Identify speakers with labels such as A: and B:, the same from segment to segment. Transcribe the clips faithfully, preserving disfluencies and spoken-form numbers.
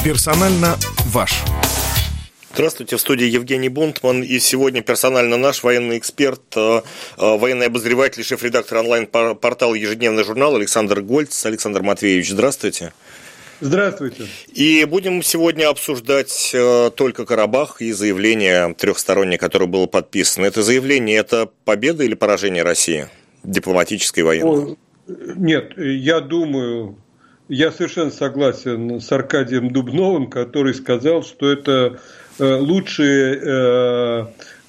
A: Персонально ваш.
B: Здравствуйте, в студии Евгений Бунтман, и сегодня персонально наш военный эксперт, военный обозреватель и шеф-редактор онлайн-портала «Ежедневный журнал» Александр Гольц. Александр Матвеевич, здравствуйте.
C: Здравствуйте.
B: И будем сегодня обсуждать только Карабах и заявление трехстороннее, которое было подписано. Это заявление – это победа или поражение России? Дипломатической и военной?
C: Нет, я думаю, я совершенно согласен с Аркадием Дубновым, который сказал, что это лучшее,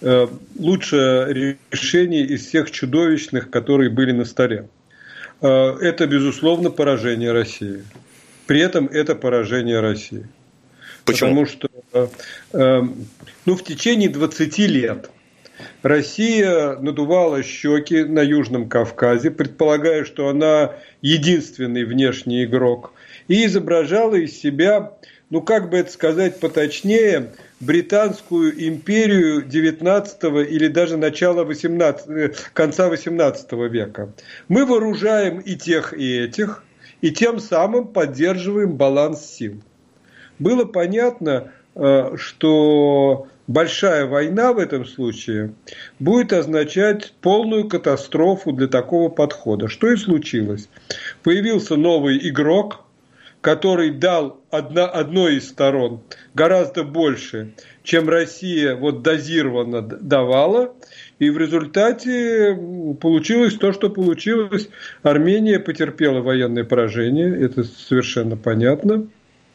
C: лучшее решение из всех чудовищных, которые были на столе. Это, безусловно, поражение России. При этом это поражение России.
B: Почему?
C: Потому что ну, в течение двадцати лет Россия надувала щеки на Южном Кавказе, предполагая, что она единственный внешний игрок, и изображала из себя, ну как бы это сказать поточнее, британскую империю девятнадцатого или даже начала восемнадцатого, конца восемнадцатого века. Мы вооружаем и тех, и этих, и тем самым поддерживаем баланс сил. Было понятно, что большая война в этом случае будет означать полную катастрофу для такого подхода. Что и случилось. Появился новый игрок, который дал одна, одной из сторон гораздо больше, чем Россия вот дозированно давала. И в результате получилось то, что получилось. Армения потерпела военное поражение, это совершенно понятно.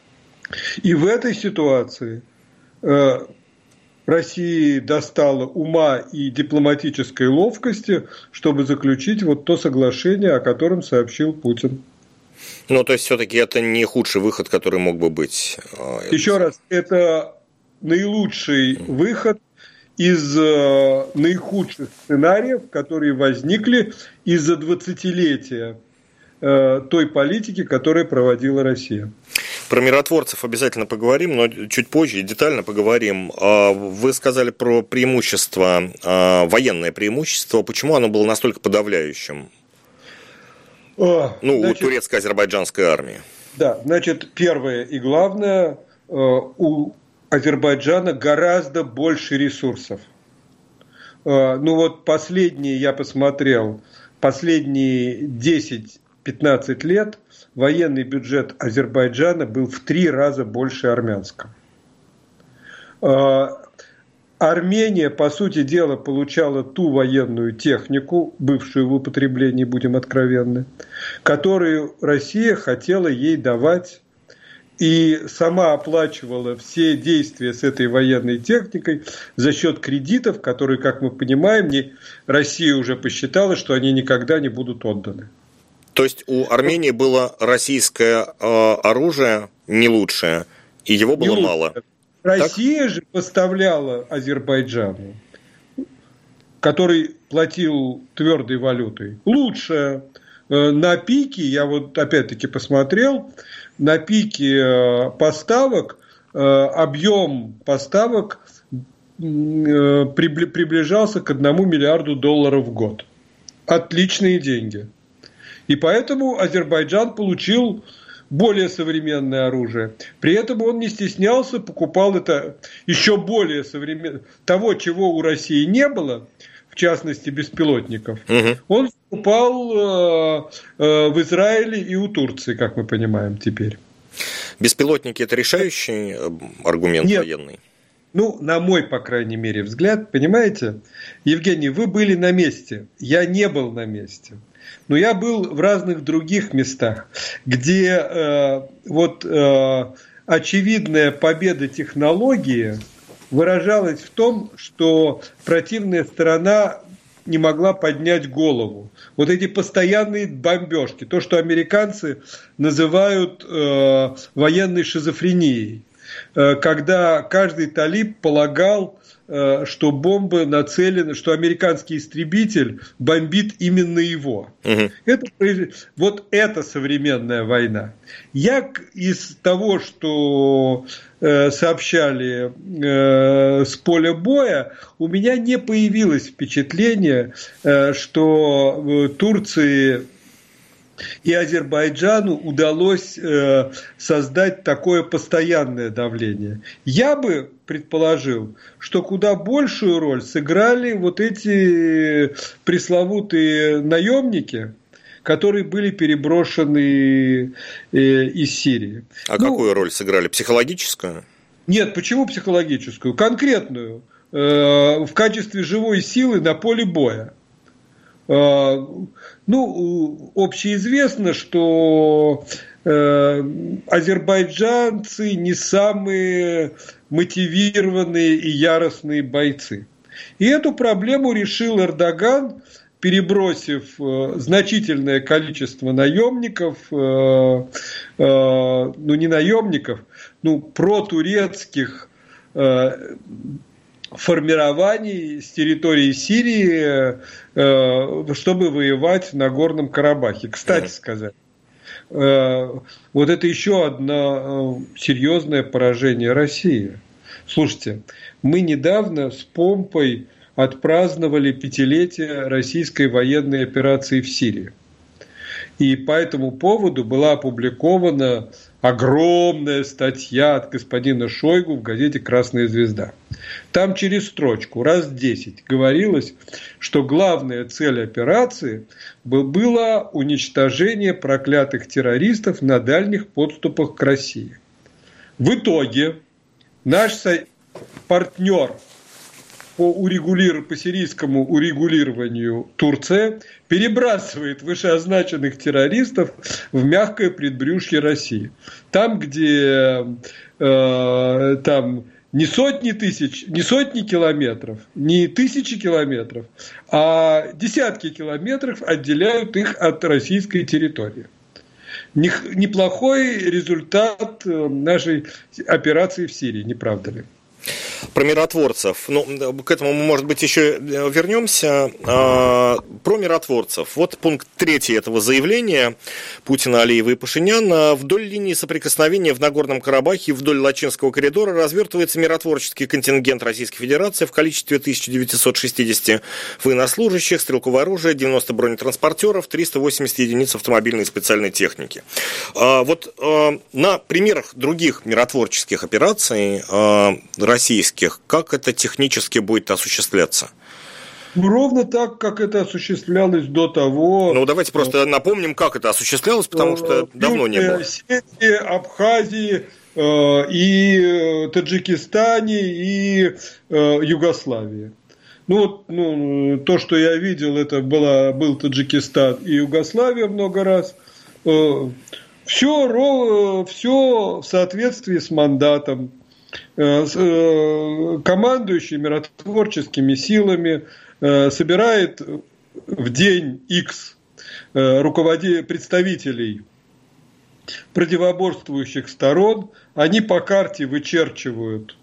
C: И в этой ситуации э, России достало ума и дипломатической ловкости, чтобы заключить вот то соглашение, о котором сообщил Путин.
B: Ну, то есть, все-таки это не худший выход, который мог бы быть.
C: Еще раз, это наилучший выход из э, наихудших сценариев, которые возникли из-за двадцатилетия э, той политики, которую проводила Россия.
B: Про миротворцев обязательно поговорим, но чуть позже детально поговорим. Вы сказали про преимущество, военное преимущество. Почему оно было настолько подавляющим? А, ну, значит, у турецко-азербайджанской армии.
C: Да, значит, первое и главное, у Азербайджана гораздо больше ресурсов. Ну вот последние, я посмотрел, последние десять-пятнадцать лет военный бюджет Азербайджана был в три раза больше армянского. Армения, по сути дела, получала ту военную технику, бывшую в употреблении, будем откровенны, которую Россия хотела ей давать и сама оплачивала все действия с этой военной техникой за счет кредитов, которые, как мы понимаем, не, Россия уже посчитала, что они никогда не будут отданы.
B: То есть у Армении было российское э, оружие не лучшее, и его было не мало.
C: Россия так? же поставляла Азербайджану, который платил твердой валютой, лучшее. На пике, я вот опять-таки посмотрел, на пике поставок, объем поставок приближался к одному миллиарду долларов в год. Отличные деньги. И поэтому Азербайджан получил более современное оружие. При этом он не стеснялся, покупал это еще более современное, того, чего у России не было, в частности беспилотников. Угу. Он покупал э, э, в Израиле и у Турции, как мы понимаем теперь.
B: Беспилотники – это решающий аргумент
C: Нет.
B: военный?
C: Ну, на мой, по крайней мере, взгляд, понимаете, Евгений, вы были на месте, я не был на месте. Но я был в разных других местах, где э, вот э, очевидная победа технологии выражалась в том, что противная сторона не могла поднять голову. Вот эти постоянные бомбежки, то, что американцы называют э, военной шизофренией, э, когда каждый талиб полагал, что бомба нацелена, что американский истребитель бомбит именно его. Угу. Это, вот это современная война. Я из того, что э, сообщали э, с поля боя, у меня не появилось впечатление, э, что в Турции И Азербайджану удалось э, создать такое постоянное давление. Я бы предположил, что куда большую роль сыграли вот эти пресловутые наемники, которые были переброшены э, из Сирии.
B: А ну, какую роль сыграли? Психологическую?
C: Нет, почему психологическую? Конкретную. Э, в качестве живой силы на поле боя. Ну, общеизвестно, что э, азербайджанцы не самые мотивированные и яростные бойцы. И эту проблему решил Эрдоган, перебросив э, значительное количество наемников, э, э, ну не наемников, ну протурецких э, формирований с территории Сирии, чтобы воевать в Нагорном Карабахе. Кстати сказать, вот это еще одно серьезное поражение России. Слушайте, мы недавно с помпой отпраздновали пятилетие российской военной операции в Сирии. И по этому поводу была опубликована огромная статья от господина Шойгу в газете «Красная звезда». Там через строчку, раз десять, говорилось, что главная цель операции было уничтожение проклятых террористов на дальних подступах к России. В итоге наш партнер по, урегулир... по сирийскому урегулированию Турция перебрасывает вышеозначенных террористов в мягкое предбрюшье России. Там, где э, там не сотни тысяч, не сотни километров, не тысячи километров, а десятки километров отделяют их от российской территории. Неплохой результат нашей операции в Сирии, не правда ли?
B: Про миротворцев. Ну, к этому мы, может быть, еще вернемся. А, про миротворцев. Вот пункт третий этого заявления Путина, Алиева и Пашиняна. Вдоль линии соприкосновения в Нагорном Карабахе, вдоль Лачинского коридора развертывается миротворческий контингент Российской Федерации в количестве тысяча девятьсот шестьдесят военнослужащих, стрелкового оружия, девяносто бронетранспортеров, триста восемьдесят единиц автомобильной и специальной техники. А, вот а, на примерах других миротворческих операций а, российских, как это технически будет осуществляться?
C: Ну, ровно так, как это осуществлялось до того.
B: Ну, давайте просто напомним, как это осуществлялось, потому что давно не было.
C: В Осетии, Абхазии, э, и Таджикистане, и э, Югославии. Ну, вот, ну, то, что я видел, это была, был Таджикистан и Югославия много раз. Э, все, все в соответствии с мандатом. Командующий миротворческими силами собирает в день X руководителей, представителей противоборствующих сторон, они по карте вычерчивают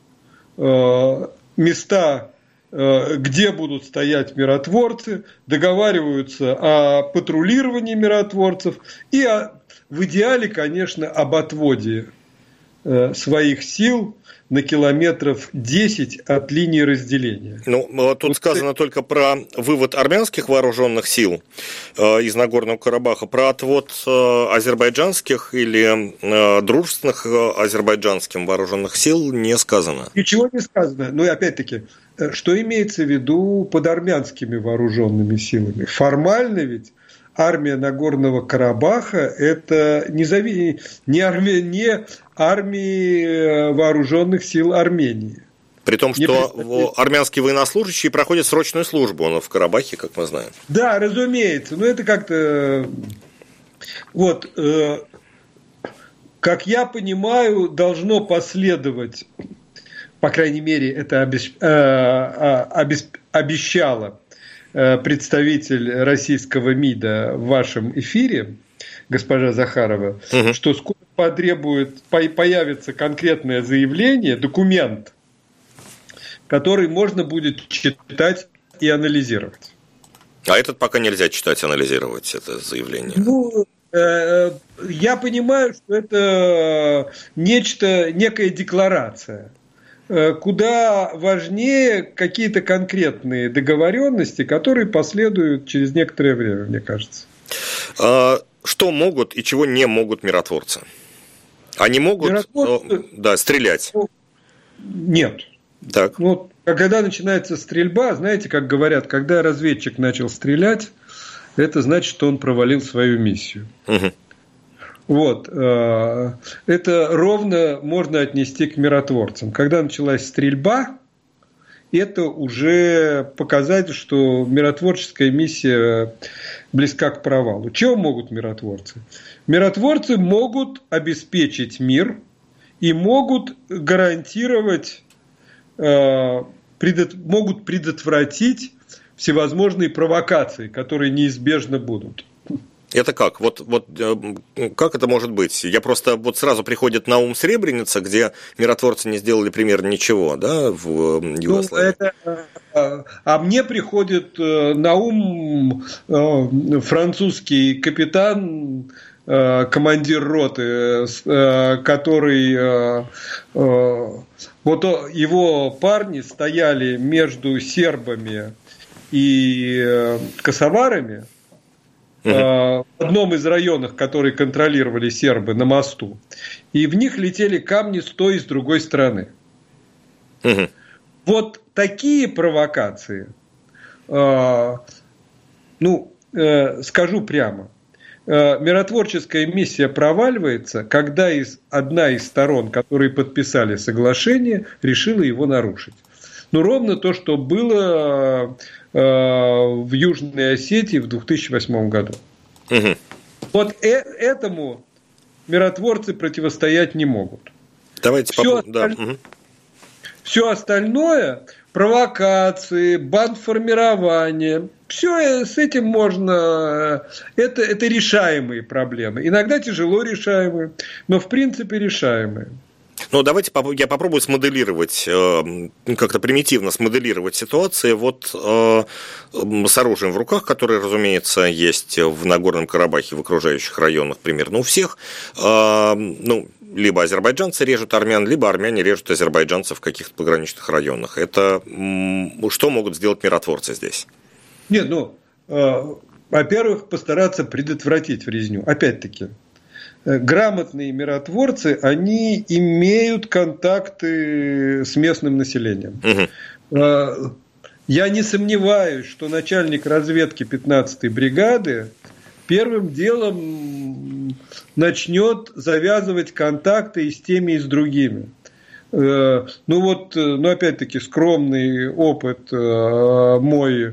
C: места, где будут стоять миротворцы, договариваются о патрулировании миротворцев и в идеале, конечно, об отводе своих сил на километров десять от линии разделения.
B: Ну, тут вот сказано это... только про вывод армянских вооруженных сил э, из Нагорного Карабаха, про отвод э, азербайджанских или э, дружественных э, азербайджанским вооруженных сил не сказано.
C: Ничего не сказано. Ну и опять-таки, что имеется в виду под армянскими вооруженными силами? Формально ведь армия Нагорного Карабаха – это не, зави... не, армия, не армии вооруженных сил Армении.
B: При том, что армянские военнослужащие проходят срочную службу в Карабахе, как мы знаем.
C: Да, разумеется. Но это как-то… Вот, э, как я понимаю, должно последовать, по крайней мере, это обещ... э, обещ... обещало представитель российского МИДа в вашем эфире, госпожа Захарова, угу. что скоро потребует, появится конкретное заявление, документ, который можно будет читать и анализировать.
B: А этот пока нельзя читать и анализировать, это заявление?
C: Ну, э, я понимаю, что это нечто, некая декларация. Куда важнее какие-то конкретные договоренности, которые последуют через некоторое время, мне кажется.
B: что могут и чего не могут миротворцы? Они могут миротворцы... да, стрелять?
C: Нет.
B: Так.
C: Ну, когда начинается стрельба, знаете, как говорят, когда разведчик начал стрелять, это значит, что он провалил свою миссию.
B: Угу.
C: Вот. Это ровно можно отнести к миротворцам. Когда началась стрельба, это уже показатель, что миротворческая миссия близка к провалу. Чего могут миротворцы? Миротворцы могут обеспечить мир и могут гарантировать, предот, могут предотвратить всевозможные провокации, которые неизбежно будут.
B: Это как? Вот, вот как это может быть? Я просто вот сразу приходит на ум Сребреница, где миротворцы не сделали примерно ничего, да, в Югославии. Ну,
C: это, а мне приходит на ум французский капитан, командир роты, который вот его парни стояли между сербами и косоварами. Uh-huh. В одном из районов, которые контролировали сербы, на мосту. И в них летели камни с той и с другой стороны.
B: Uh-huh.
C: Вот такие провокации, ну, скажу прямо, миротворческая миссия проваливается, когда из, одна из сторон, которые подписали соглашение, решила его нарушить. Ну, ровно то, что было в Южной Осетии в две тысячи восьмом году.
B: Угу.
C: Вот э- этому миротворцы противостоять не могут.
B: Давайте
C: все,
B: попро-
C: осталь...
B: да. угу.
C: все остальное, провокации, бандформирование, все с этим можно, это, это решаемые проблемы. Иногда тяжело решаемые, но в принципе решаемые.
B: Ну, давайте я попробую смоделировать, как-то примитивно смоделировать ситуацию вот с оружием в руках, которое, разумеется, есть в Нагорном Карабахе, в окружающих районах примерно у всех. Ну, либо азербайджанцы режут армян, либо армяне режут азербайджанцев в каких-то пограничных районах. Это что могут сделать миротворцы здесь?
C: Нет, ну, во-первых, постараться предотвратить резню. Опять-таки, грамотные миротворцы, они имеют контакты с местным населением.
B: Угу.
C: Я не сомневаюсь, что начальник разведки пятнадцатой бригады первым делом начнет завязывать контакты и с теми, и с другими. Ну вот, ну опять-таки, скромный опыт мой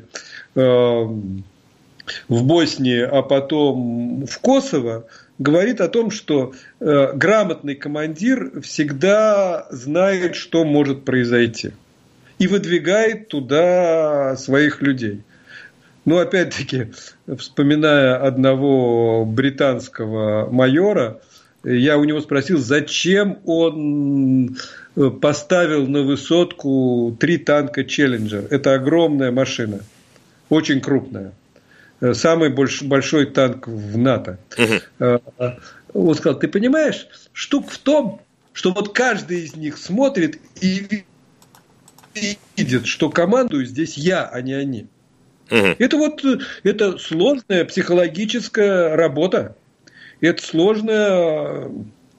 C: в Боснии, а потом в Косово, говорит о том, что э, грамотный командир всегда знает, что может произойти. И выдвигает туда своих людей. Ну, опять-таки, вспоминая одного британского майора, я у него спросил, зачем он поставил на высотку три танка «Челленджер». Это огромная машина, очень крупная. Самый большой танк в НАТО.
B: Uh-huh.
C: Он сказал, ты понимаешь, штука в том, что вот каждый из них смотрит и видит, что командую здесь я, а не они.
B: Uh-huh.
C: Это вот это сложная психологическая работа. Это сложная...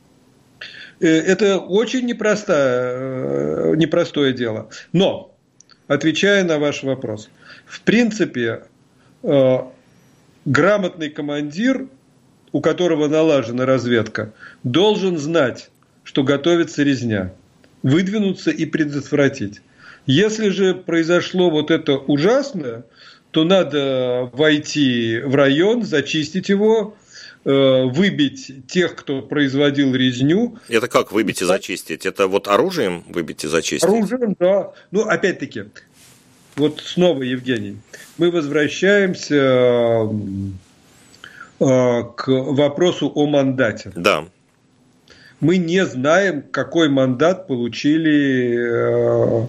C: Это очень непростое, непростое дело. Но, отвечая на ваш вопрос, в принципе... грамотный командир, у которого налажена разведка, должен знать, что готовится резня, выдвинуться и предотвратить. Если же произошло вот это ужасное, то надо войти в район, зачистить его, выбить тех, кто производил резню.
B: Это как выбить и зачистить? Это вот оружием выбить и зачистить?
C: Оружием, да. Ну, опять-таки, вот снова, Евгений, мы возвращаемся к вопросу о мандате.
B: Да.
C: Мы не знаем, какой мандат получили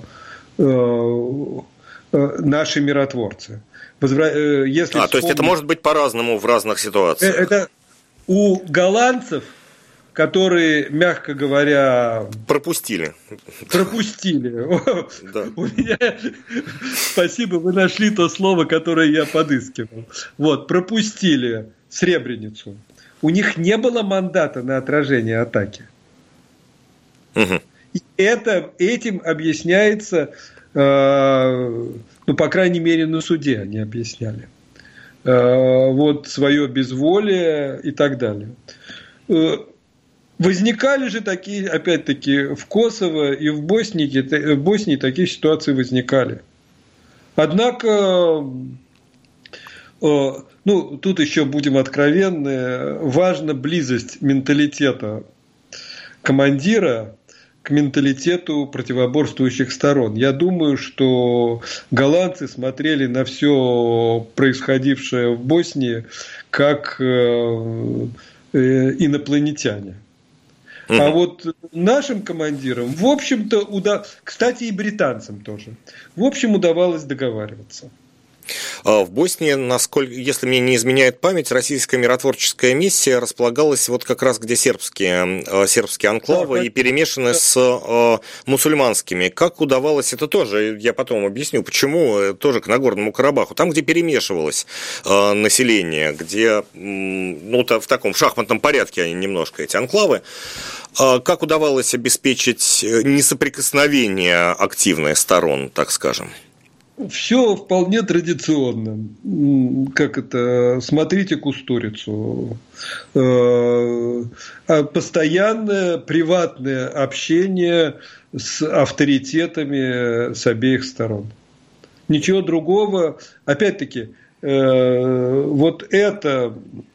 C: наши миротворцы. Если
B: а, вспомнить... то есть это может быть по-разному в разных ситуациях.
C: Это у голландцев, которые, мягко говоря...
B: Пропустили.
C: Пропустили.
B: Да.
C: У меня... Спасибо, вы нашли то слово, которое я подыскивал. Вот, пропустили Сребреницу. у них не было мандата на отражение атаки. Угу. И это, этим объясняется, э, ну, по крайней мере, на суде они объясняли. Э, вот свое безволие и так далее. Э, возникали же такие, опять-таки, в Косово и в Боснии, в Боснии такие ситуации возникали. Однако, э, ну, тут еще будем откровенны, важна близость менталитета командира к менталитету противоборствующих сторон. Я думаю, что голландцы смотрели на все происходившее в Боснии как э, э, инопланетяне. Mm-hmm. А вот нашим командирам, в общем-то, уда... кстати, и британцам тоже, в общем, удавалось договариваться.
B: В Боснии, насколько, если мне не изменяет память, российская миротворческая миссия располагалась вот как раз где сербские, сербские анклавы, да, и перемешаны, да, с мусульманскими. Как удавалось, это тоже, я потом объясню, почему, тоже к Нагорному Карабаху, там, где перемешивалось население, где, ну, в таком шахматном порядке они немножко, эти анклавы, как удавалось обеспечить несоприкосновение активной сторон, так скажем?
C: Все вполне традиционно. Как это? Смотрите Кустурицу. Постоянное приватное общение с авторитетами с обеих сторон. Ничего другого. Опять-таки, вот это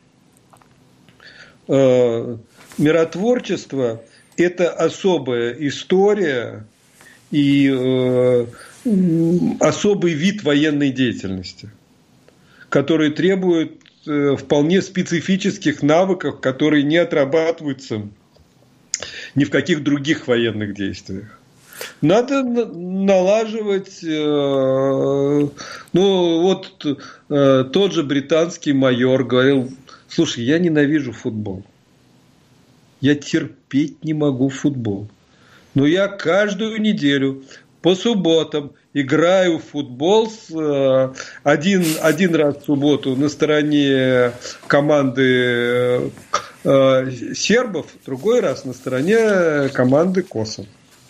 C: миротворчество – это особая история и особый вид военной деятельности, который требует вполне специфических навыков, которые не отрабатываются ни в каких других военных действиях. Надо налаживать, ну вот тот же британский майор говорил: слушай, я ненавижу футбол, я терпеть не могу футбол, но я каждую неделю по субботам играю в футбол с, один, один раз в субботу на стороне команды э, сербов, другой раз на стороне команды Косово.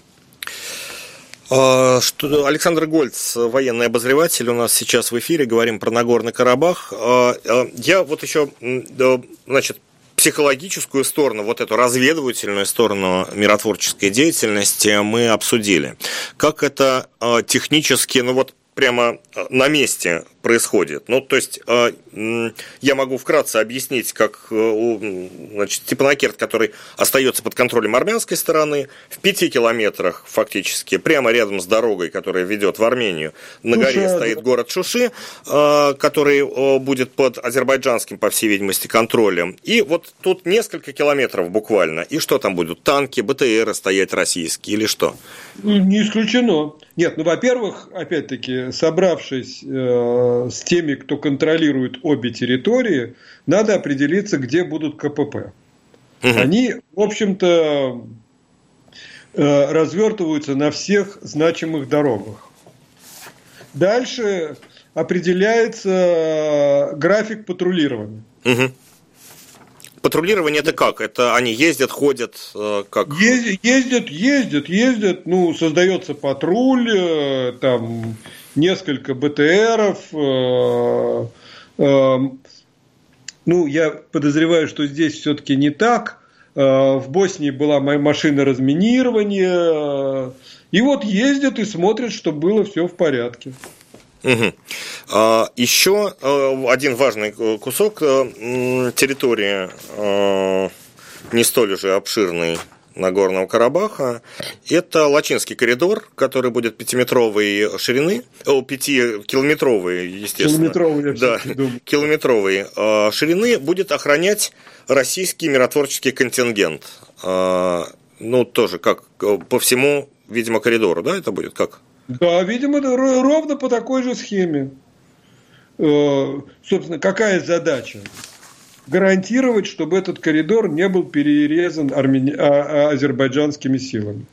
B: Что, Александр Гольц, военный обозреватель, у нас сейчас в эфире, говорим про Нагорный Карабах. Я вот еще, значит, психологическую сторону, вот эту разведывательную сторону миротворческой деятельности мы обсудили. Как это технически, ну вот прямо на месте происходит. Ну, то есть, я могу вкратце объяснить, как, значит, Степанакерт, который остается под контролем армянской стороны, в пяти километрах фактически, прямо рядом с дорогой, которая ведет в Армению, на Шуши, горе стоит да. город Шуши, который будет под азербайджанским, по всей видимости, контролем. И вот тут несколько километров буквально. И что там будут? Танки, БТРы стоять российские или что?
C: Не исключено. Нет, ну, во-первых, опять-таки, собравшись э, с теми, кто контролирует обе территории, надо определиться, где будут КПП. Угу. Они, в общем-то, э, развертываются на всех значимых дорогах. Дальше определяется график патрулирования.
B: Угу. Патрулирование это как? Это они ездят, ходят, как?
C: Ездят, ездят, ездят, ездят. Ну, создается патруль, там несколько БТРов. Э, э, ну, я подозреваю, что здесь все-таки не так. Э, в Боснии была моя машина разминирования. И вот ездят и смотрят, чтобы было все в порядке.
B: Угу. А, еще один важный кусок территории, не столь уже обширный, Нагорного Карабаха, это Лачинский коридор, который будет пятиметровой ширины, о, пятикилометровой, естественно,
C: километровой,
B: да, километровой ширины, будет охранять российский миротворческий контингент. Ну, тоже как по всему, видимо, коридору, да, это будет как?
C: Да, видимо, ровно по такой же схеме. Собственно, какая задача? Гарантировать, чтобы этот коридор не был перерезан армян... азербайджанскими силами.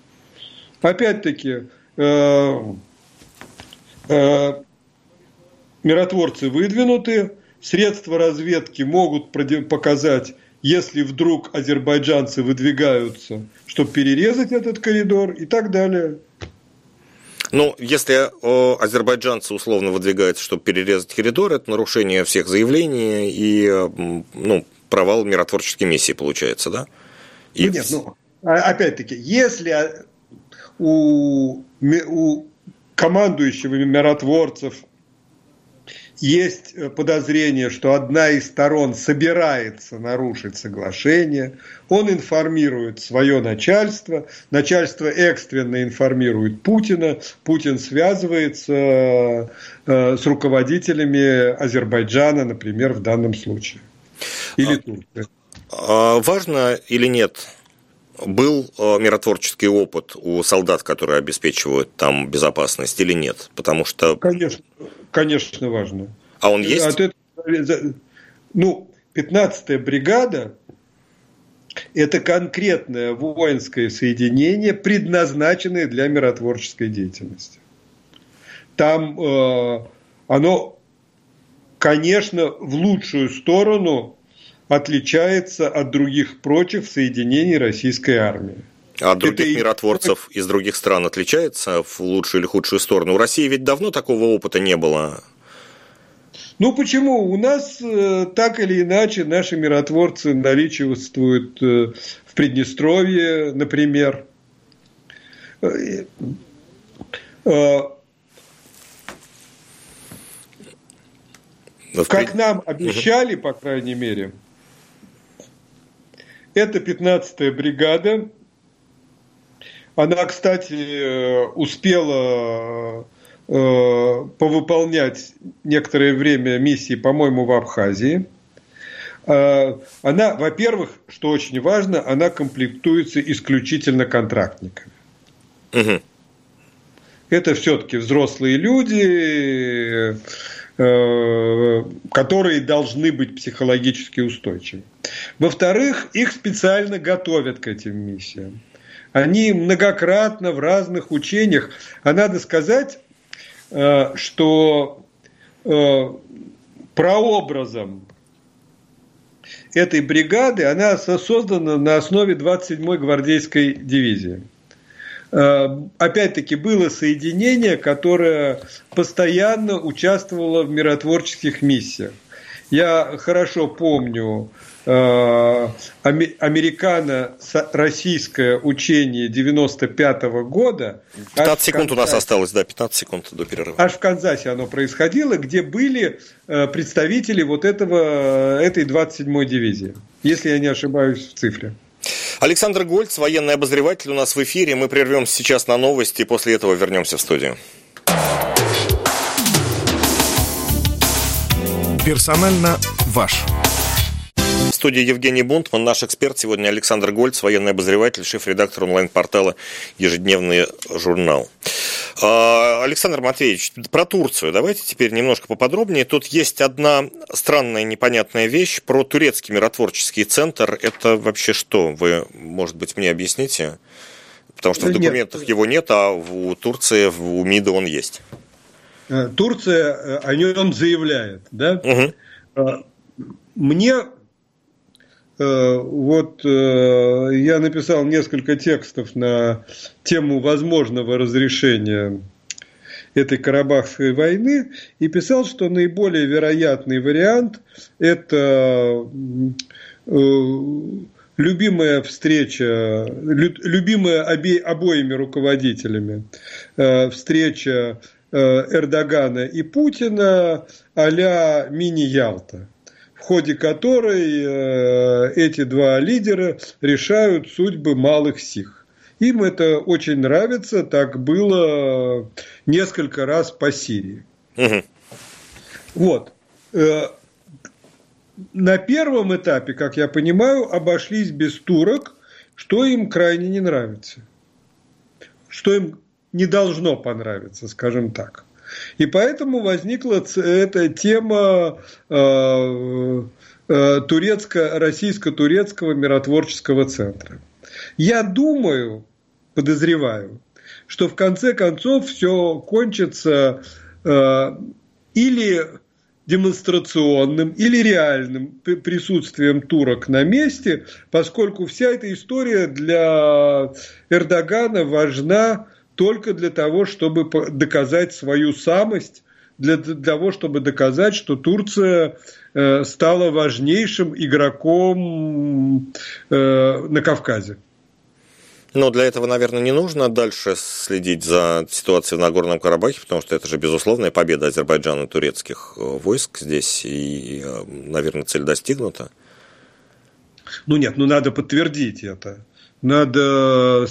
C: Опять-таки, миротворцы выдвинуты, средства разведки могут показать, если вдруг азербайджанцы выдвигаются, чтобы перерезать этот коридор и так далее.
B: Ну, если о, азербайджанцы условно выдвигаются, чтобы перерезать коридор, это нарушение всех заявлений и ну, провал миротворческой миссии получается, да? И...
C: Ну, нет, ну, опять-таки, если у, у командующего миротворцев есть подозрение, что одна из сторон собирается нарушить соглашение, он информирует свое начальство, начальство экстренно информирует Путина, Путин связывается с руководителями Азербайджана, например, в данном случае. Или Турции.
B: А важно или нет, был миротворческий опыт у солдат, которые обеспечивают там безопасность, или нет? Потому что...
C: Конечно, конечно важно.
B: А он есть?
C: От этого, ну, пятнадцатая бригада – это конкретное воинское соединение, предназначенное для миротворческой деятельности. Там э, оно, конечно, в лучшую сторону отличается от других прочих соединений российской армии.
B: А от других
C: Это
B: миротворцев и... из других стран отличается в лучшую или худшую сторону? У России ведь давно такого опыта не было.
C: Ну почему? У нас э, так или иначе наши миротворцы наличествуют э, в Приднестровье, например. Э, э, как нам обещали, по крайней мере, это пятнадцатая бригада. Она, кстати, успела повыполнять некоторое время миссии, по-моему, в Абхазии. Она, во-первых, что очень важно, она комплектуется исключительно контрактниками.
B: Угу.
C: Это все-таки взрослые люди, которые должны быть психологически устойчивы. Во-вторых, их специально готовят к этим миссиям. Они многократно в разных учениях, а надо сказать, что прообразом этой бригады она создана на основе двадцать седьмой гвардейской дивизии. Опять-таки было соединение, которое постоянно участвовало в миротворческих миссиях. Я хорошо помню американо-российское учение девяносто пятого года.
B: пятнадцать секунд у нас осталось, да, пятнадцать секунд до перерыва.
C: Аж в Канзасе оно происходило, где были представители вот этого, этой двадцать седьмой дивизии, если я не ошибаюсь в цифре.
B: Александр Гольц, военный обозреватель, у нас в эфире. Мы прервемся сейчас на новости, после этого вернемся в студию.
A: Персонально ваш.
B: В студии Евгений Бунтман, наш эксперт сегодня Александр Гольц, военный обозреватель, шеф-редактор онлайн-портала «Ежедневный журнал». Александр Матвеевич, про Турцию давайте теперь немножко поподробнее. Тут есть одна странная непонятная вещь про турецкий миротворческий центр. Это вообще что? Вы, может быть, мне объясните? Потому что в документах нет. Его нет, а у Турции, у МИДа он есть.
C: Турция о нем заявляет, да? Угу. Мне вот я написал несколько текстов на тему возможного разрешения этой Карабахской войны и писал, что наиболее вероятный вариант – это любимая встреча, любимая обоими руководителями встреча Эрдогана и Путина а-ля мини-Ялта, в ходе которой эти два лидера решают судьбы малых сих. Им это очень нравится, так было несколько раз по Сирии. Угу. Вот. На первом этапе, как я понимаю, обошлись без турок, что им крайне не нравится. Что им не должно понравиться, скажем так. И поэтому возникла эта тема э, э, турецко- российско-турецкого миротворческого центра. Я думаю, подозреваю, что в конце концов все кончится э, или демонстрационным или реальным присутствием турок на месте, поскольку вся эта история для Эрдогана важна только для того, чтобы доказать свою самость, для того, чтобы доказать, что Турция стала важнейшим игроком на Кавказе.
B: Но для этого, наверное, не нужно дальше следить за ситуацией в Нагорном Карабахе, потому что это же безусловная победа Азербайджана и турецких войск здесь, и, наверное, цель достигнута.
C: Ну нет, ну надо подтвердить это. Надо,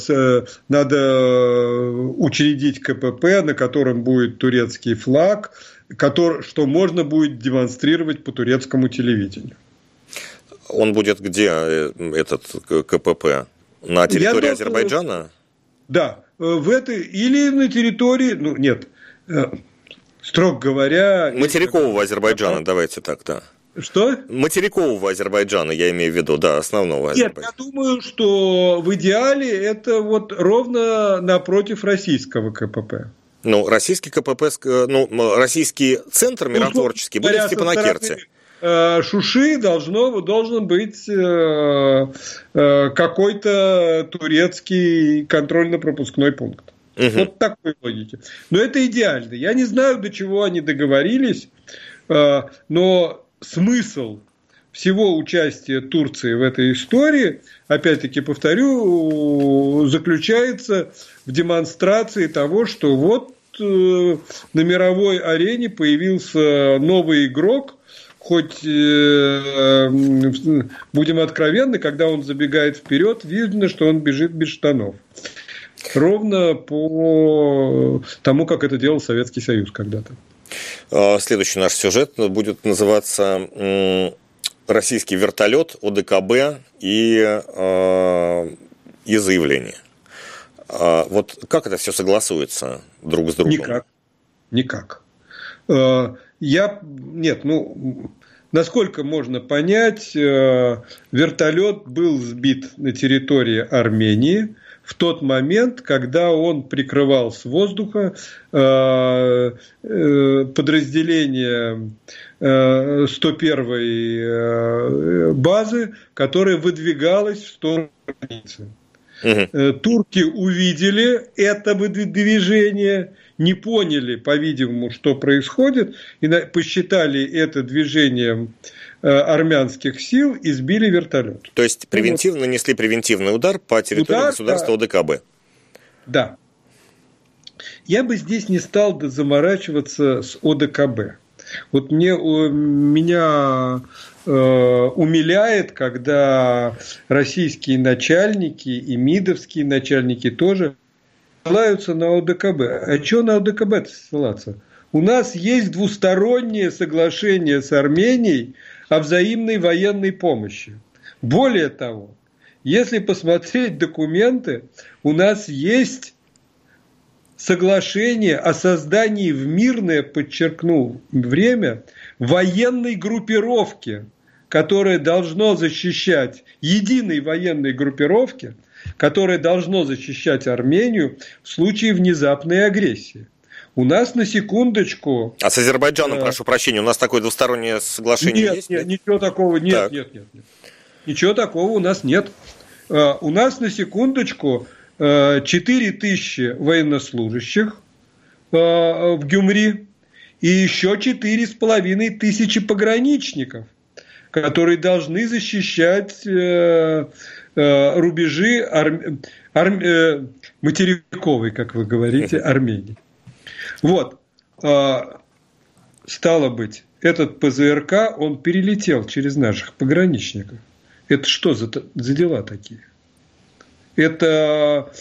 C: надо учредить КПП, на котором будет турецкий флаг, который, что можно будет демонстрировать по турецкому телевидению.
B: Он будет где, этот КПП? На территории Я Азербайджана?
C: Думаю, да, в этой или на территории, ну нет, строго говоря...
B: Материкового Азербайджана, а? Давайте так, да.
C: Что?
B: Материкового Азербайджана, я имею в виду, да, основного Азербайджана.
C: Нет, я думаю, что в идеале это вот ровно напротив российского КПП.
B: Ну, российский КПП, ну, российский центр миротворческий ну, будет в Степанакерте.
C: Шуши должно, должен быть э, э, какой-то турецкий контрольно-пропускной пункт. Угу. Вот такой логики. Но это идеально. Я не знаю, до чего они договорились, э, но смысл всего участия Турции в этой истории, опять-таки повторю, заключается в демонстрации того, что вот э, на мировой арене появился новый игрок. Хоть э, будем откровенны, когда он забегает вперед, видно, что он бежит без штанов. Ровно по тому, как это делал Советский Союз когда-то.
B: Следующий наш сюжет будет называться «Российский вертолет, ОДКБ и, и заявление». Вот как это все согласуется друг с другом?
C: Никак. Никак. Я, нет, ну, насколько можно понять, вертолет был сбит на территории Армении в тот момент, когда он прикрывал с воздуха подразделение сто первой базы, которая выдвигалась в сторону границы. Угу. Турки увидели это движение, не поняли, по-видимому, что происходит, и посчитали это движением армянских сил и сбили вертолет.
B: То есть превентивно вот. Нанесли превентивный удар по территории удар, государства да. ОДКБ. Да.
C: Я бы здесь не стал заморачиваться с ОДКБ. Вот мне, меня э, умиляет, когда российские начальники и мидовские начальники тоже ссылаются на ОДКБ. А что на ОДКБ ссылаться? У нас есть двустороннее соглашение с Арменией о взаимной военной помощи. Более того, если посмотреть документы, у нас есть соглашение о создании в мирное, подчеркну, время военной группировки, которая должно защищать, единой военной группировки, которая должно защищать Армению в случае внезапной агрессии. У нас на секундочку...
B: А с Азербайджаном, а... прошу прощения, у нас такое двустороннее соглашение
C: нет,
B: есть?
C: Нет, нет, ничего такого нет, нет, нет, нет. Ничего такого у нас нет. У нас на секундочку четыре тысячи военнослужащих в Гюмри и еще четыре с половиной тысячи пограничников, которые должны защищать рубежи арм... Арм... материковой, как вы говорите, Армении. Вот. Стало быть, этот ПЗРК, он перелетел через наших пограничников. Это что за, за дела такие? Это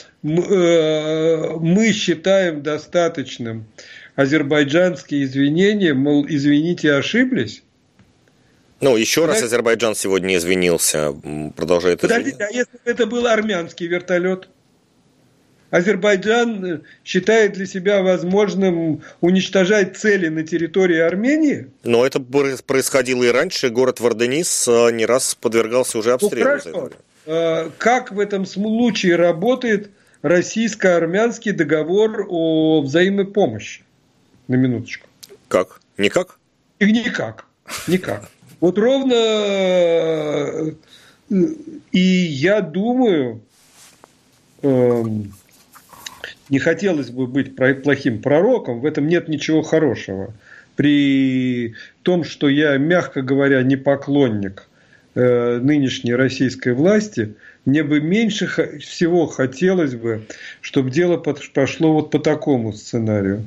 C: мы считаем достаточным азербайджанские извинения, мол, извините, ошиблись.
B: Ну, еще Подождите. раз Азербайджан сегодня извинился, продолжает извиняться.
C: Подождите, а если бы это был армянский вертолет? Азербайджан считает для себя возможным уничтожать цели на территории Армении?
B: Но это происходило и раньше. Город Варденис не раз подвергался уже обстрелу.
C: Ну, хорошо. Как в этом случае работает российско-армянский договор о взаимной помощи? На минуточку.
B: Как? Никак?
C: И никак. Никак. Вот ровно... И я думаю, не хотелось бы быть плохим пророком, в этом нет ничего хорошего. При том, что я, мягко говоря, не поклонник нынешней российской власти, мне бы меньше всего хотелось бы, чтобы дело пошло вот по такому сценарию.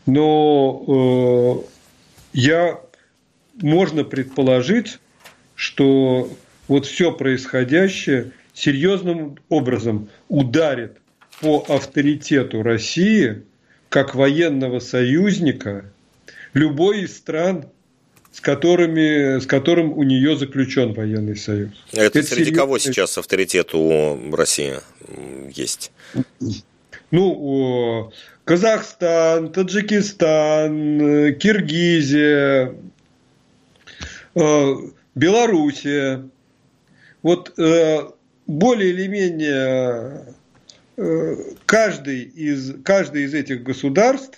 C: Но э, я, можно предположить, что вот все происходящее серьезным образом ударит по авторитету России как военного союзника любой из стран, с, которыми, с которым у нее заключен военный союз.
B: Это, Это среди серьезный... кого сейчас авторитет у России есть?
C: Ну, Казахстан, Таджикистан, Киргизия, Белоруссия. Вот более или менее каждый из, каждый из этих государств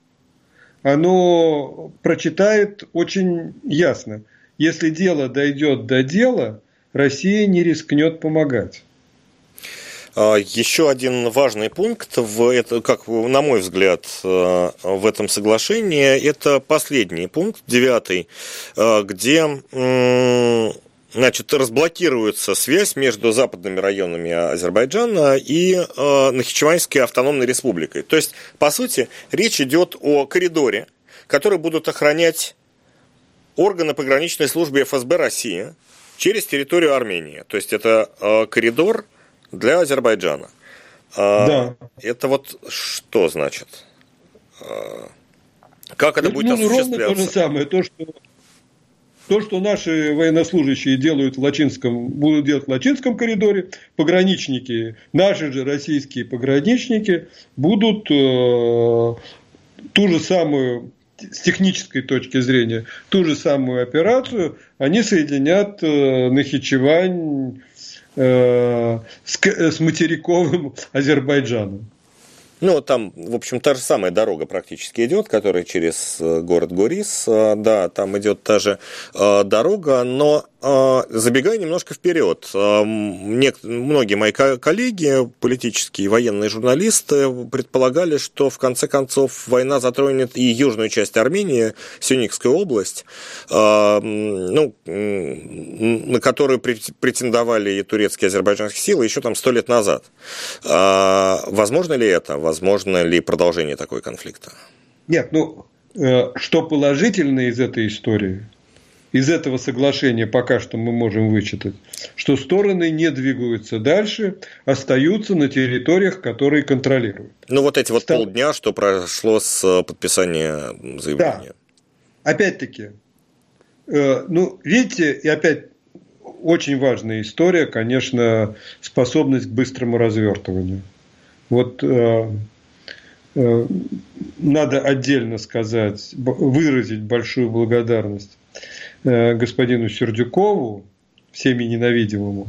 C: оно прочитает очень ясно. Если дело дойдет до дела, Россия не рискнет помогать.
B: Еще один важный пункт, в это, как на мой взгляд, в этом соглашении, это последний пункт, девятый, где, значит, разблокируется связь между западными районами Азербайджана и Нахичеванской автономной республикой. То есть, по сути, речь идет о коридоре, который будут охранять органы пограничной службы эф эс бэ России через территорию Армении. То есть, это коридор для Азербайджана.
C: Да.
B: Это вот что значит? Как это
C: ну,
B: будет
C: ну,
B: осуществляться?
C: Ровно то же самое. То, что, то, что наши военнослужащие делают в Лачинском, будут делать в Лачинском коридоре, пограничники, наши же российские пограничники будут э, ту же самую, с технической точки зрения, ту же самую операцию, они соединят э, Нахичевань С, с материковым Азербайджаном.
B: Ну, там, в общем, та же самая дорога практически идет, которая через город Горис. Да, там идет та же дорога, но забегая немножко вперед, многие мои коллеги, политические и военные журналисты, предполагали, что в конце концов война затронет и южную часть Армении, Сюникскую область, ну, на которую претендовали и турецкие, и азербайджанские силы еще там сто лет назад. Возможно ли это? Возможно ли продолжение такой конфликта?
C: Нет, ну, что положительно из этой истории, из этого соглашения пока что мы можем вычитать, что стороны не двигаются дальше, остаются на территориях, которые контролируют.
B: Ну, вот эти вот Стал... полдня, что прошло с подписания заявления.
C: Да. Опять-таки, э, ну, видите, и опять очень важная история, конечно, способность к быстрому развертыванию. Вот э, э, надо отдельно сказать, выразить большую благодарность э, господину Сердюкову, всеми ненавидимому,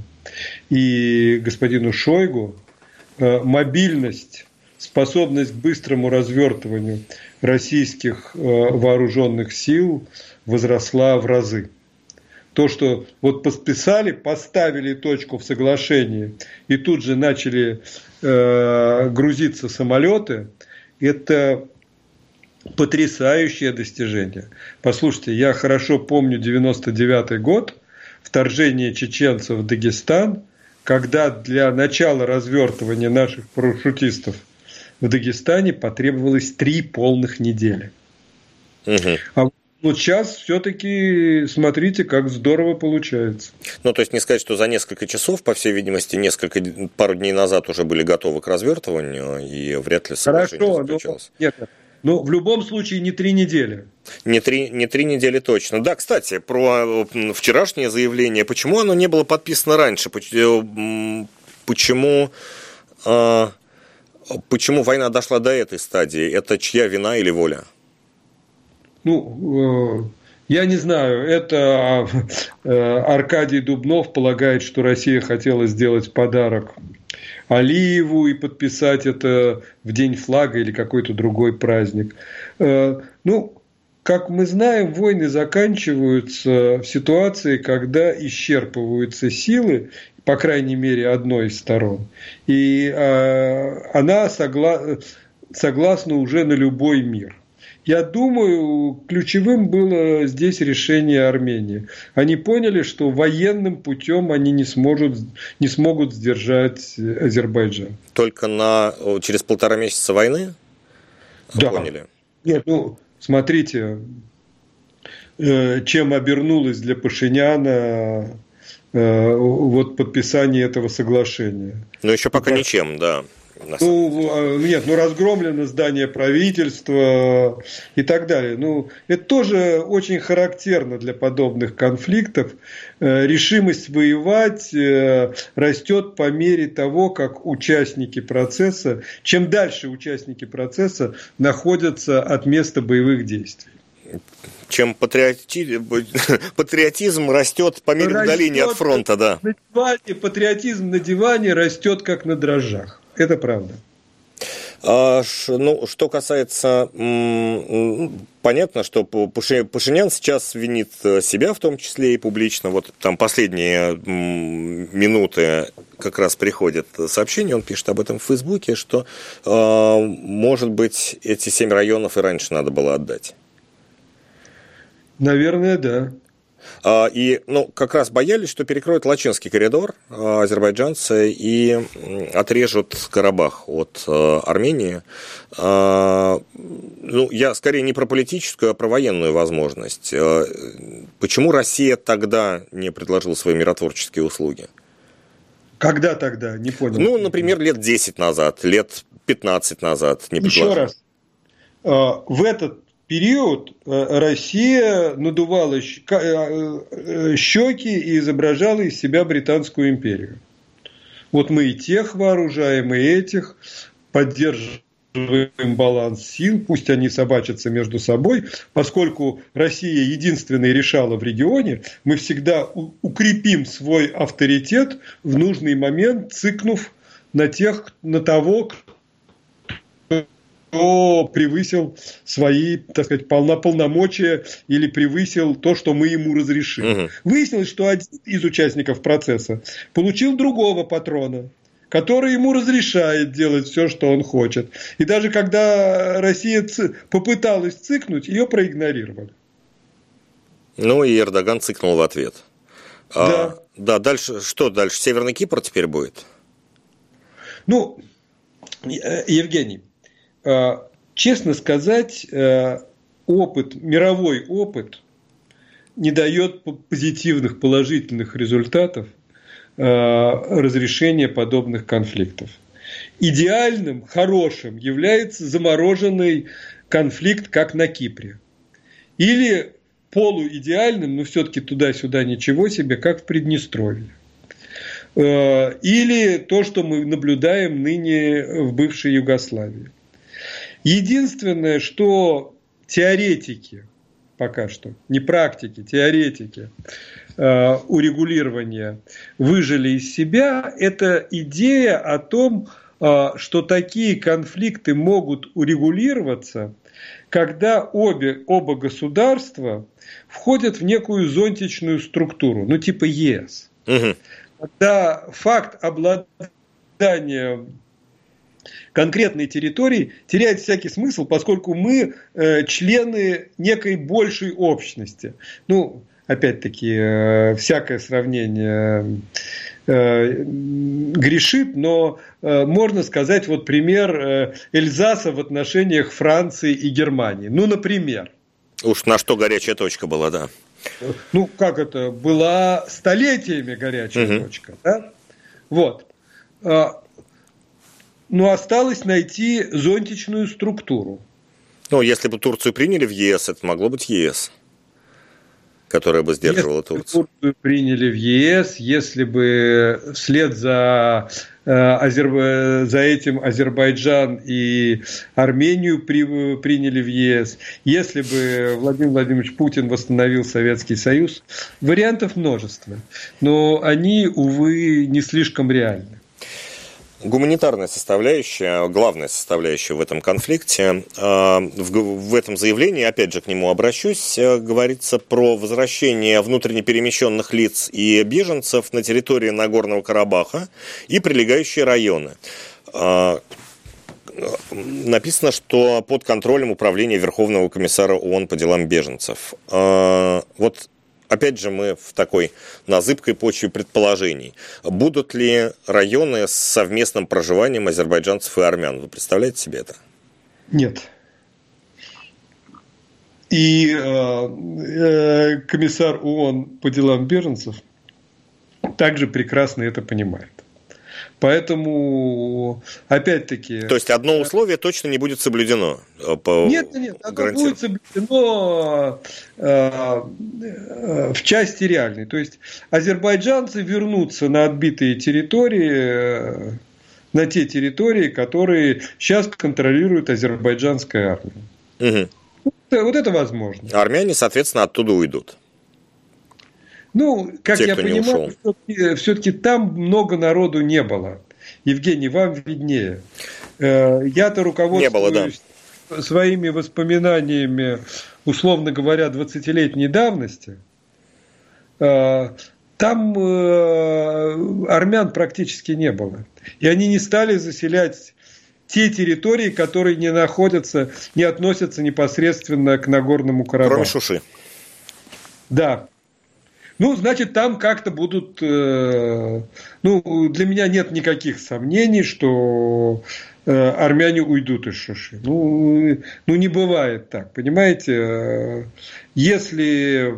C: и господину Шойгу. Э, мобильность, способность к быстрому развертыванию российских э, вооруженных сил возросла в разы. То, что вот подписали, поставили точку в соглашении и тут же начали э, грузиться самолеты, это потрясающее достижение. Послушайте, я хорошо помню девяносто девятый год, вторжение чеченцев в Дагестан, когда для начала развертывания наших парашютистов в Дагестане потребовалось три полных недели. Угу. А вот сейчас все-таки смотрите, как здорово получается.
B: Ну, то есть не сказать, что за несколько часов, по всей видимости, несколько, пару дней назад уже были готовы к развертыванию, и вряд ли соглашение заключалось.
C: Но, нет, но в любом случае не три недели.
B: Не три, не три недели точно. Да, кстати, про вчерашнее заявление. Почему оно не было подписано раньше? Почему, почему война дошла до этой стадии? Это чья вина или воля?
C: Ну, я не знаю, это Аркадий Дубнов полагает, что Россия хотела сделать подарок Алиеву и подписать это в день флага или какой-то другой праздник. Ну, как мы знаем, войны заканчиваются в ситуации, когда исчерпываются силы, по крайней мере, одной из сторон, и э, она согла- согласна уже на любой мир. Я думаю, ключевым было здесь решение Армении. Они поняли, что военным путем они не, сможет, не смогут сдержать Азербайджан.
B: Только на, через полтора месяца войны?
C: Да.
B: Поняли?
C: Нет, ну, смотрите, чем обернулось для Пашиняна вот подписание этого соглашения.
B: Ну, еще пока так. Ничем, да.
C: Ну, нет, ну разгромлено здание правительства и так далее. Ну, это тоже очень характерно для подобных конфликтов. Решимость воевать растет по мере того, как участники процесса, чем дальше участники процесса находятся от места боевых действий.
B: Чем патриотизм, патриотизм растет по мере растет удаления от фронта, да.
C: На диване, патриотизм на диване растет как на дрожжах. Это правда.
B: А, ну, что касается, понятно, что Пашинян сейчас винит себя в том числе и публично. Вот там последние минуты как раз приходит сообщение, он пишет об этом в Фейсбуке, что, может быть, эти семь районов и раньше надо было отдать.
C: Наверное, да.
B: И, ну, как раз боялись, что перекроют Лачинский коридор азербайджанцы и отрежут Карабах от Армении. Ну, я скорее не про политическую, а про военную возможность. Почему Россия тогда не предложила свои миротворческие услуги?
C: Когда тогда? Не понял.
B: Ну, например, лет десять назад, лет пятнадцать назад не предложила.
C: Еще раз. В этот период Россия надувала щеки и изображала из себя Британскую империю. Вот мы и тех вооружаем, и этих, поддерживаем баланс сил, пусть они собачатся между собой, поскольку Россия единственная решала в регионе, мы всегда укрепим свой авторитет в нужный момент, цыкнув на тех, на того, кто кто превысил свои, так сказать, полномочия или превысил то, что мы ему разрешили. Угу. Выяснилось, что один из участников процесса получил другого патрона, который ему разрешает делать все, что он хочет. И даже когда Россия попыталась цыкнуть, ее проигнорировали.
B: Ну и Эрдоган цыкнул в ответ.
C: Да.
B: А, да, дальше, что дальше? Северный Кипр теперь будет?
C: Ну, Евгений, честно сказать, опыт, мировой опыт не дает позитивных, положительных результатов разрешения подобных конфликтов. Идеальным, хорошим является замороженный конфликт, как на Кипре. Или полуидеальным, но все-таки туда-сюда ничего себе, как в Приднестровье. Или то, что мы наблюдаем ныне в бывшей Югославии. Единственное, что теоретики, пока что, не практики, теоретики э, урегулирования выжили из себя, это идея о том, э, что такие конфликты могут урегулироваться, когда обе, оба государства входят в некую зонтичную структуру, ну типа ЕС. Угу. Когда факт обладания конкретной территории теряет всякий смысл, поскольку мы э, члены некой большей общности. Ну, опять-таки, э, всякое сравнение э, грешит, но э, можно сказать, вот пример э, Эльзаса в отношениях Франции и Германии. Ну, например.
B: Уж на что горячая точка была, да.
C: Ну, как это? Была столетиями горячая угу. точка, да? Вот. Но осталось найти зонтичную структуру.
B: Ну, если бы Турцию приняли в ЕС, это могло быть ЕС, которая бы сдерживала если Турцию.
C: Турцию приняли в ЕС, если бы вслед за, э, Азерб... за этим Азербайджан и Армению при... приняли в ЕС, если бы Владимир Владимирович Путин восстановил Советский Союз, вариантов множество. Но они, увы, не слишком реальны.
B: Гуманитарная составляющая, главная составляющая в этом конфликте. В этом заявлении, опять же, к нему обращусь, говорится про возвращение внутренне перемещенных лиц и беженцев на территории Нагорного Карабаха и прилегающие районы. Написано, что под контролем управления Верховного комиссара ООН по делам беженцев. Вот опять же мы в такой на зыбкой почве предположений. Будут ли районы с совместным проживанием азербайджанцев и армян? Вы представляете себе это?
C: Нет. И э, комиссар ООН по делам беженцев также прекрасно это понимает. Поэтому, опять-таки...
B: То есть, одно условие точно не будет соблюдено? По...
C: Нет, нет, оно будет соблюдено э, э, в части реальной. То есть, азербайджанцы вернутся на отбитые территории, э, на те территории, которые сейчас контролирует азербайджанская армия. Угу. Вот, вот это возможно.
B: Армяне, соответственно, оттуда уйдут.
C: Ну, как
B: Те,
C: я понимаю, все-таки, все-таки там много народу не было. Евгений, вам виднее. Я-то руководствуюсь да. своими воспоминаниями, условно говоря, двадцатилетней давности. Там армян практически не было. И они не стали заселять те территории, которые не находятся, не относятся непосредственно к Нагорному Карабаху.
B: Кроме Шуши.
C: Да. Ну, значит, там как-то будут... Э, ну, для меня нет никаких сомнений, что э, армяне уйдут из Шуши. Ну, ну, не бывает так, понимаете? Если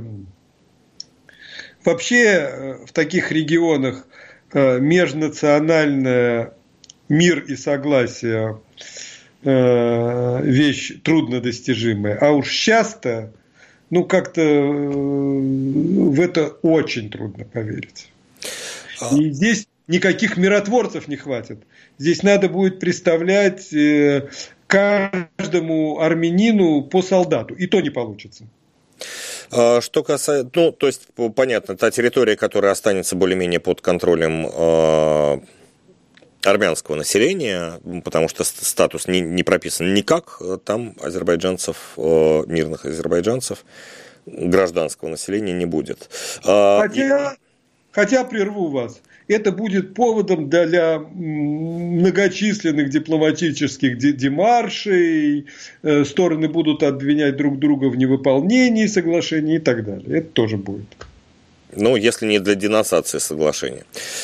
C: вообще в таких регионах э, межнациональный мир и согласие э, вещь труднодостижимая, а уж часто... Ну, как-то в это очень трудно поверить. И здесь никаких миротворцев не хватит. Здесь надо будет представлять каждому армянину по солдату. И то не получится.
B: Что касается... Ну, то есть, понятно, та территория, которая останется более-менее под контролем армянского населения, потому что статус не, не прописан никак, там азербайджанцев, мирных азербайджанцев, гражданского населения не будет.
C: Хотя, И... хотя прерву вас, это будет поводом для многочисленных дипломатических демаршей, стороны будут обвинять друг друга в невыполнении соглашений и так далее. Это тоже будет.
B: Ну, если не для денонсации соглашения.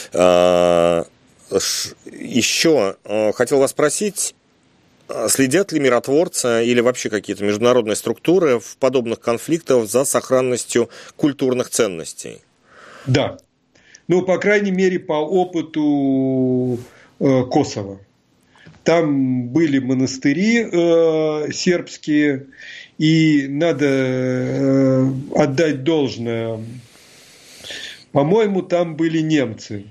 B: Еще хотел вас спросить, следят ли миротворцы или вообще какие-то международные структуры в подобных конфликтах за сохранностью культурных ценностей?
C: Да. Ну, по крайней мере, по опыту э, Косово. Там были монастыри э, сербские, и надо э, отдать должное. По-моему, там были немцы.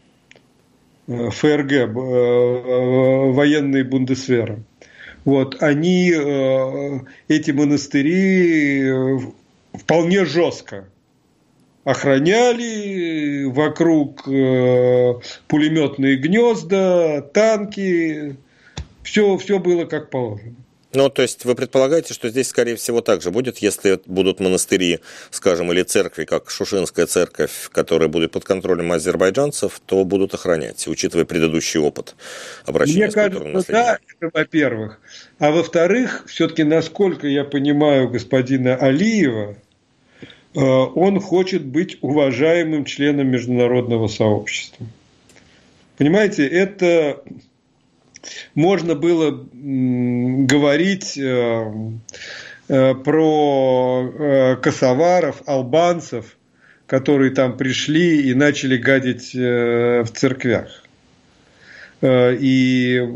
C: ФРГ, военные бундесвера. Вот, они эти монастыри вполне жестко охраняли, вокруг пулеметные гнезда, танки, все, все было как положено.
B: Ну, то есть, вы предполагаете, что здесь, скорее всего, так же будет, если будут монастыри, скажем, или церкви, как Шушинская церковь, которые будут под контролем азербайджанцев, то будут охранять, учитывая предыдущий опыт обращения
C: Мне
B: с культурным
C: кажется,
B: наследием.
C: да, это во-первых. А во-вторых, все-таки, насколько я понимаю господина Алиева, он хочет быть уважаемым членом международного сообщества. Понимаете, это... Можно было говорить про косоваров, албанцев, которые там пришли и начали гадить в церквях. И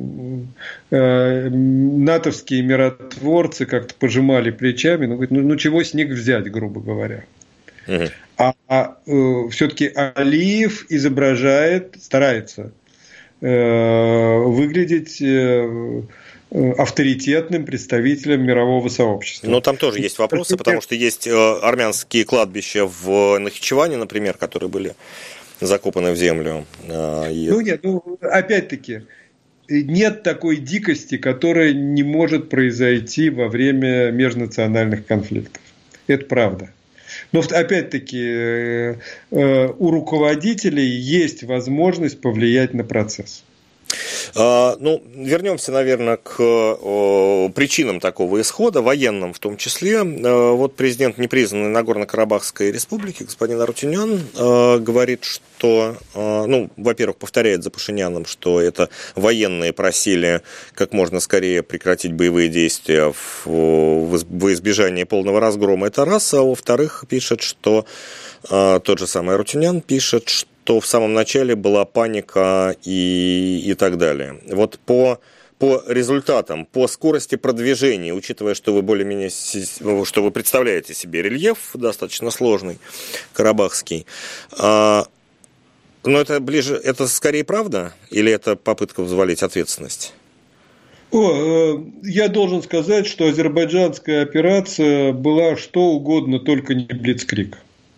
C: натовские миротворцы как-то пожимали плечами, ну, говорят, ну, ну чего с них взять, грубо говоря. Угу. А, а все-таки Алиев изображает, старается выглядеть авторитетным представителем мирового сообщества.
B: Но там тоже есть вопросы, потому что есть армянские кладбища в Нахичеване, например, которые были закопаны в землю. И...
C: Ну нет, ну опять-таки, нет такой дикости, которая не может произойти во время межнациональных конфликтов. Это правда. Но опять-таки у руководителей есть возможность повлиять на процесс.
B: Ну, вернемся, наверное, к причинам такого исхода, военным в том числе. Вот президент непризнанной Нагорно-Карабахской республики, господин Арутюнян, говорит, что, ну, во-первых, повторяет за Пашиняном, что это военные просили как можно скорее прекратить боевые действия во избежание полного разгрома. Это раз. А во-вторых, пишет, что тот же самый Арутюнян пишет, что то в самом начале была паника и, и так далее. Вот по, по результатам, по скорости продвижения, учитывая, что вы более-менее, что вы представляете себе рельеф достаточно сложный, карабахский, а, но это ближе, это скорее правда или это попытка взвалить ответственность?
C: О, я должен сказать, что азербайджанская операция была что угодно, только не блицкриг.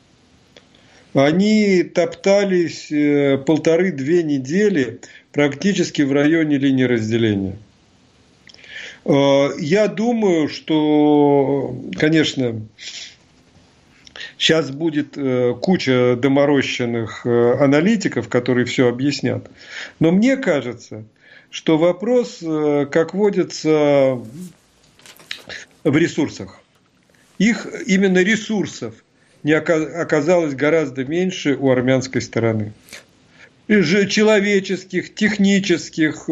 C: Они топтались полторы-две недели практически в районе линии разделения. Я думаю, что, конечно, сейчас будет куча доморощенных аналитиков, которые все объяснят. Но мне кажется, что вопрос, как водится, в ресурсах. Их именно ресурсов не оказалось гораздо меньше у армянской стороны. Человеческих, технических,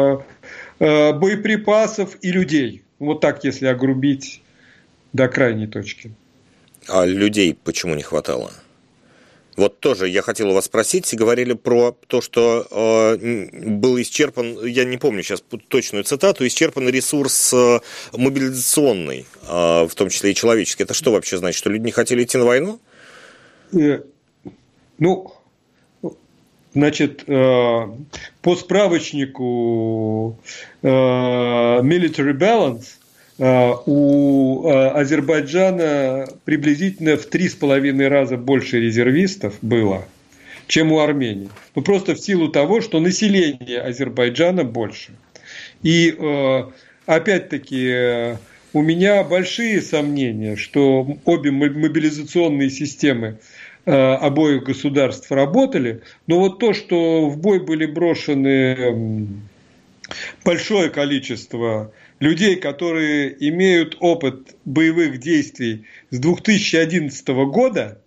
C: боеприпасов и людей. Вот так, если огрубить до крайней точки.
B: А людей почему не хватало? Вот тоже я хотел у вас спросить, говорили про то, что э, был исчерпан, я не помню сейчас точную цитату, исчерпан ресурс э, мобилизационный, э, в том числе и человеческий. Это что вообще значит, что люди не хотели идти на войну?
C: Э, ну, значит, э, по справочнику э, Military Balance у Азербайджана приблизительно в три с половиной раза больше резервистов было, чем у Армении. Ну, просто в силу того, что население Азербайджана больше. И опять-таки у меня большие сомнения, что обе мобилизационные системы обоих государств работали, но вот то, что в бой были брошены большое количество людей, которые имеют опыт боевых действий с две тысячи одиннадцатого года,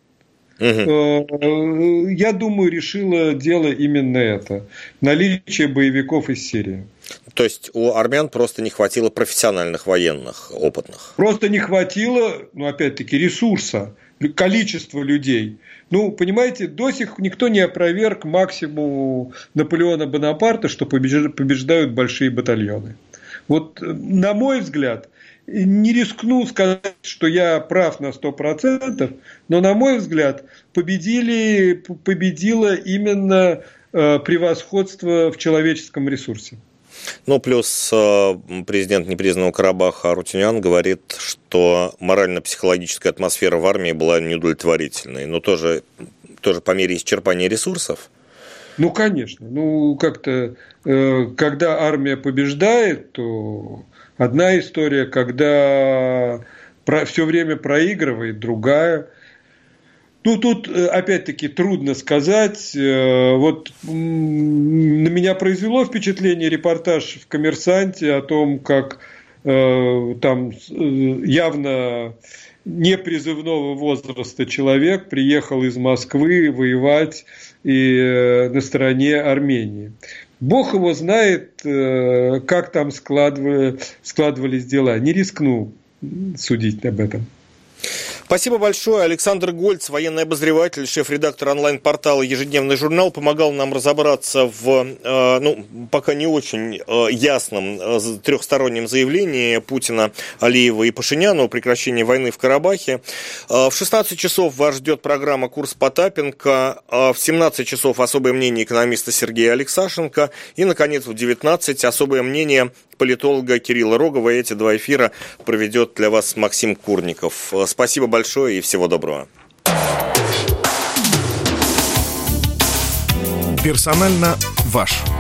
C: угу. я думаю, решило дело именно это. Наличие боевиков из Сирии.
B: То есть у армян просто не хватило профессиональных военных, опытных?
C: Просто не хватило, ну, опять-таки, ресурса, количества людей. Ну, понимаете, до сих пор никто не опроверг максимум Наполеона Бонапарта, что побеждают большие батальоны. Вот, на мой взгляд, не рискну сказать, что я прав на сто процентов, но, на мой взгляд, победили, победило именно э, превосходство в человеческом ресурсе.
B: Ну, плюс э, президент непризнанного Карабаха Арутюнян говорит, что морально-психологическая атмосфера в армии была неудовлетворительной, но тоже, тоже по мере исчерпания ресурсов.
C: Ну, конечно. Ну, как-то, э, когда армия побеждает, то одна история, когда про, все время проигрывает, другая. Ну, тут, опять-таки, трудно сказать. Э, вот на меня произвело впечатление репортаж в «Коммерсанте» о том, как э, там явно непризывного возраста человек приехал из Москвы воевать и на стороне Армении. Бог его знает, как там складывались, складывались дела. Не рискну судить об этом.
B: Спасибо большое. Александр Гольц, военный обозреватель, шеф-редактор онлайн-портала «Ежедневный журнал», помогал нам разобраться в, э, ну, пока не очень э, ясном э, трехстороннем заявлении Путина, Алиева и Пашиняна о прекращении войны в Карабахе. Э, в шестнадцать часов вас ждет программа «Курс Потапенко», э, в семнадцать часов особое мнение экономиста Сергея Алексашенко и, наконец, в девятнадцать особое мнение политолога Кирилла Рогова. Эти два эфира проведет для вас Максим Курников. Спасибо большое и всего доброго.
A: Персонально ваш.